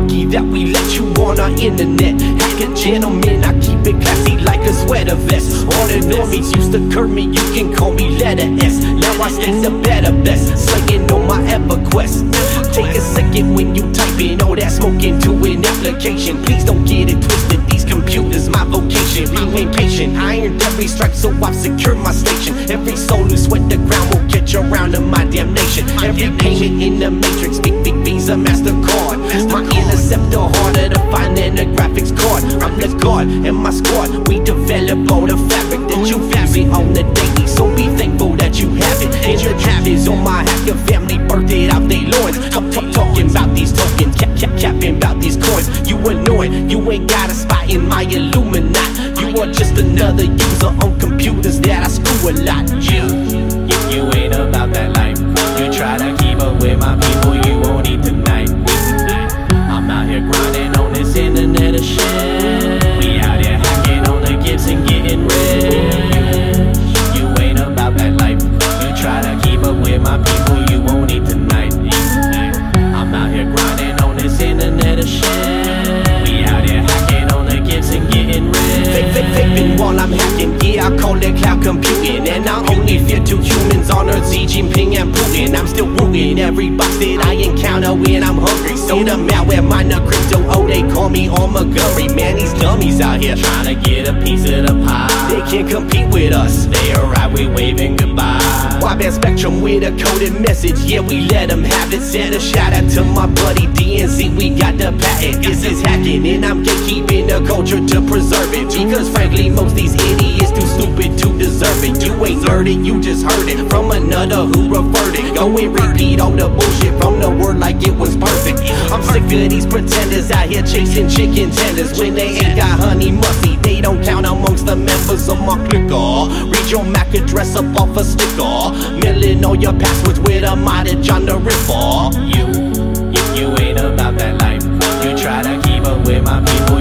lucky that we let you on our internet. Like a gentleman, I keep it classy like a sweater vest. All the normies used to curb me, you can call me letter S. Now I sing the better best, slaying on my EverQuest. Take a second when you type in all that smoke into an application. Please don't get it twisted, these computers my vocation. Being patient, I earned every strike, so I've secured my station. Every soul who sweat the ground will catch around to my damnation. Every payment in the matrix, big Visa, MasterCard. My interceptor harder to find than a graphics card. I'm the god and my squad, we develop all the fabric that you using on the daily. So be thankful that you have it. And your truth is on my hacker family, birthed it out they loins. Talking about these tokens, capping about these coins. You annoying, you ain't got a spot in my Illuminati. You are just another user on computers that I screw a lot. You ain't about that life. You try to keep up with my people, you won't eat tonight. I'm out here grinding on this internet of shit. We out here hacking on the gifts and getting rich. You ain't about that life. You try to keep up with my people, you won't eat tonight. I'm out here grinding on this internet of shit. We out here hacking on the gifts and getting rich. Vaping while I'm hacking, yeah, I call it cloud computing. And I only fear two humans on Earth, Xi Jinping and Putin. I'm still wooing every box that I encounter when I'm hungry. So the malware miner crypto, oh they call me all Montgomery. Man, these dummies out here trying to get a piece of the pie. They can't compete with us, they arrive, we waving goodbye. Wideband Spectrum with a coded message, yeah we let them have it. Send a shout out to my buddy DNZ, we got the patent. This is hacking and I'm gatekeeping the culture to preserve it. Because frankly most these idiots too stupid to deserve it. You ain't learned it, you just heard it from another who referred it. Go and repeat all the bullshit from the word like it was perfect. I'm sick of these pretenders out here chasing chicken tenders. When they ain't got honey mustard, they don't count amongst the members of my clicker. Read your MAC address up off a sticker. Milling all your passwords with a modded John the Ripper. You ain't about that life. You try to keep up with my people,